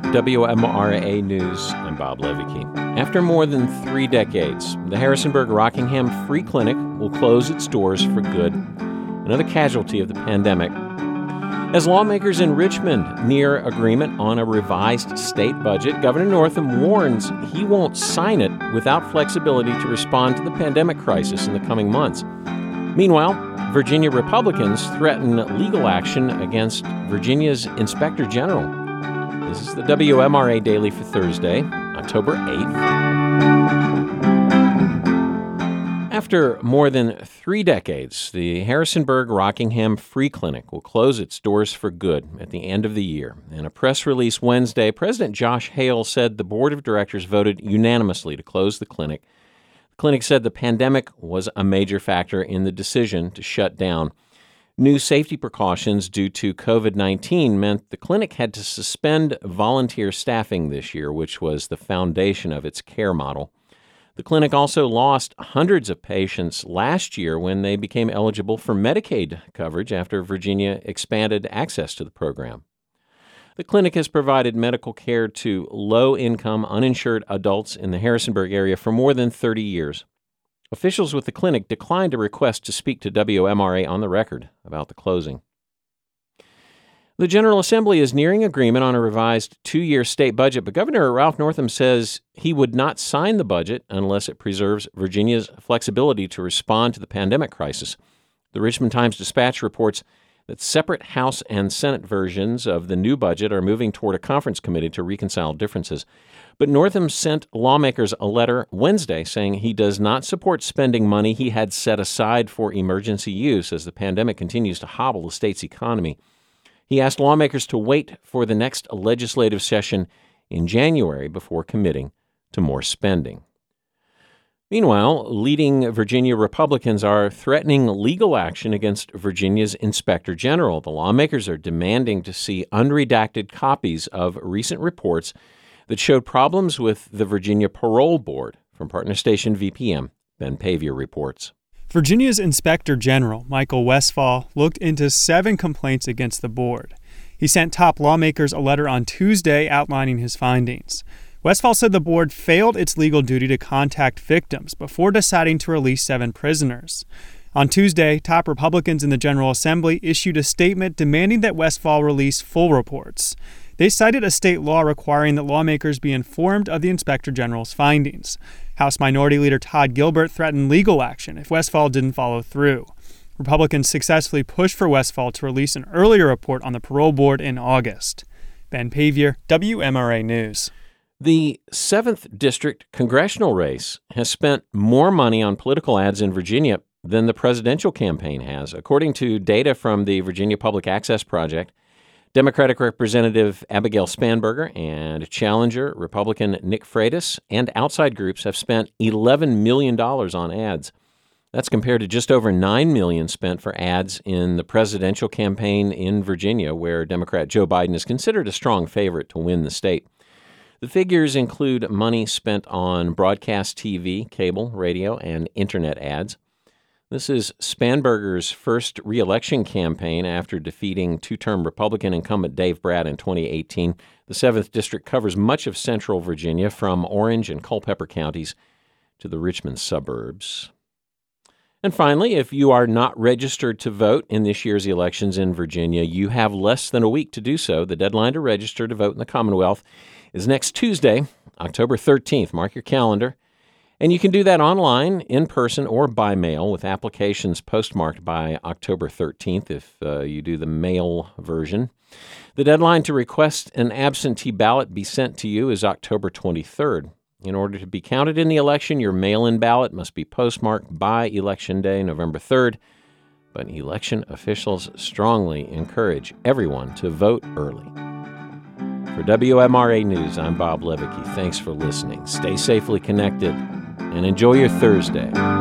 WMRA News, I'm Bob Levicki. After more than 3 decades, the Harrisonburg-Rockingham Free Clinic will close its doors for good, another casualty of the pandemic. As lawmakers in Richmond near agreement on a revised state budget, Governor Northam warns he won't sign it without flexibility to respond to the pandemic crisis in the coming months. Meanwhile, Virginia Republicans threaten legal action against Virginia's Inspector General. This is the WMRA Daily for Thursday, October 8th. After more than 3 decades, the Harrisonburg-Rockingham Free Clinic will close its doors for good at the end of the year. In a press release Wednesday, President Josh Hale said the board of directors voted unanimously to close the clinic. The clinic said the pandemic was a major factor in the decision to shut down. New safety precautions due to COVID-19 meant the clinic had to suspend volunteer staffing this year, which was the foundation of its care model. The clinic also lost hundreds of patients last year when they became eligible for Medicaid coverage after Virginia expanded access to the program. The clinic has provided medical care to low-income, uninsured adults in the Harrisonburg area for more than 30 years. Officials with the clinic declined a request to speak to WMRA on the record about the closing. The General Assembly is nearing agreement on a revised 2-year state budget, but Governor Ralph Northam says he would not sign the budget unless it preserves Virginia's flexibility to respond to the pandemic crisis. The Richmond Times-Dispatch reports that separate House and Senate versions of the new budget are moving toward a conference committee to reconcile differences. But Northam sent lawmakers a letter Wednesday saying he does not support spending money he had set aside for emergency use as the pandemic continues to hobble the state's economy. He asked lawmakers to wait for the next legislative session in January before committing to more spending. Meanwhile, leading Virginia Republicans are threatening legal action against Virginia's Inspector General. The lawmakers are demanding to see unredacted copies of recent reports that showed problems with the Virginia Parole Board. From partner station VPM, Ben Paviour reports. Virginia's Inspector General, Michael Westfall, looked into 7 complaints against the board. He sent top lawmakers a letter on Tuesday outlining his findings. Westfall said the board failed its legal duty to contact victims before deciding to release 7 prisoners. On Tuesday, top Republicans in the General Assembly issued a statement demanding that Westfall release full reports. They cited a state law requiring that lawmakers be informed of the Inspector General's findings. House Minority Leader Todd Gilbert threatened legal action if Westfall didn't follow through. Republicans successfully pushed for Westfall to release an earlier report on the parole board in August. Ben Paviour, WMRA News. The 7th District congressional race has spent more money on political ads in Virginia than the presidential campaign has, according to data from the Virginia Public Access Project. Democratic Representative Abigail Spanberger and challenger Republican Nick Freitas and outside groups have spent $11 million on ads. That's compared to just over $9 million spent for ads in the presidential campaign in Virginia, where Democrat Joe Biden is considered a strong favorite to win the state. The figures include money spent on broadcast TV, cable, radio, and internet ads. This is Spanberger's first re-election campaign after defeating 2-term Republican incumbent Dave Bratt in 2018. The 7th District covers much of central Virginia, from Orange and Culpeper counties to the Richmond suburbs. And finally, if you are not registered to vote in this year's elections in Virginia, you have less than a week to do so. The deadline to register to vote in the Commonwealth is next Tuesday, October 13th. Mark your calendar. And you can do that online, in person, or by mail, with applications postmarked by October 13th if you do the mail version. The deadline to request an absentee ballot be sent to you is October 23rd. In order to be counted in the election, your mail-in ballot must be postmarked by Election Day, November 3rd. But election officials strongly encourage everyone to vote early. For WMRA News, I'm Bob Levicki. Thanks for listening. Stay safely connected and enjoy your Thursday.